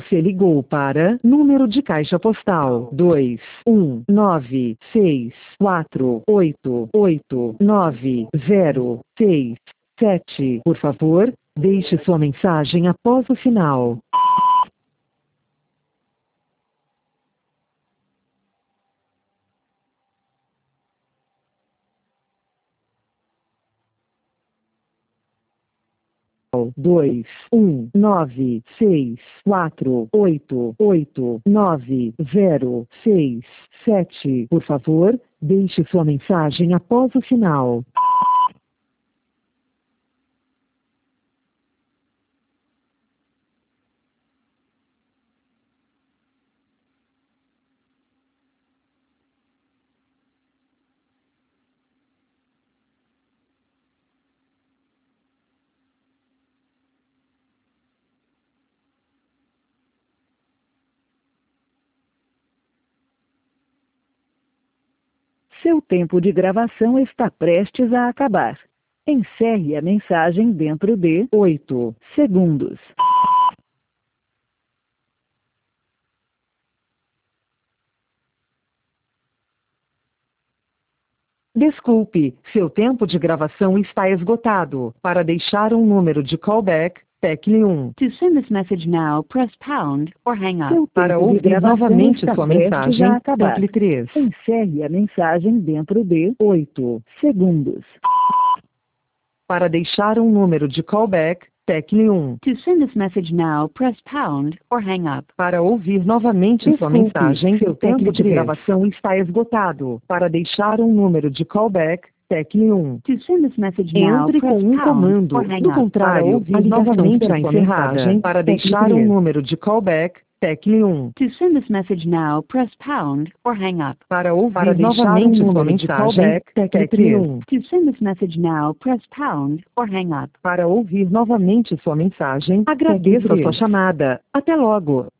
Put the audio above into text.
Você ligou para número de caixa postal 21964889067. Por favor, deixe sua mensagem após o sinal. Dois, 964889067. Por favor, deixe sua mensagem após o sinal. Seu tempo de gravação está prestes a acabar. Encerre a mensagem dentro de 8 segundos. Desculpe, seu tempo de gravação está esgotado. Para deixar um número de callback, tecle 1. To send this message now, press pound or hang up. Para ouvir novamente sua mensagem, tecle 3. Encerre a mensagem dentro de 8 segundos. Para deixar um número de callback, tecle 1. To send this message now, press pound or hang up. Para ouvir novamente sua mensagem, seu tempo de gravação está esgotado. Para deixar um número de callback, tecle 1. To send this message now, Entre com press um pound comando. or hang Do up. contrário, a ligação será encerrada. Para deixar um número de callback, tecle 1. To send this message now, press pound or hang up. Para ouvir novamente sua mensagem, tecle 1. To send this message now, press pound or hang up. Para ouvir novamente sua mensagem, agradeço a sua chamada. Até logo.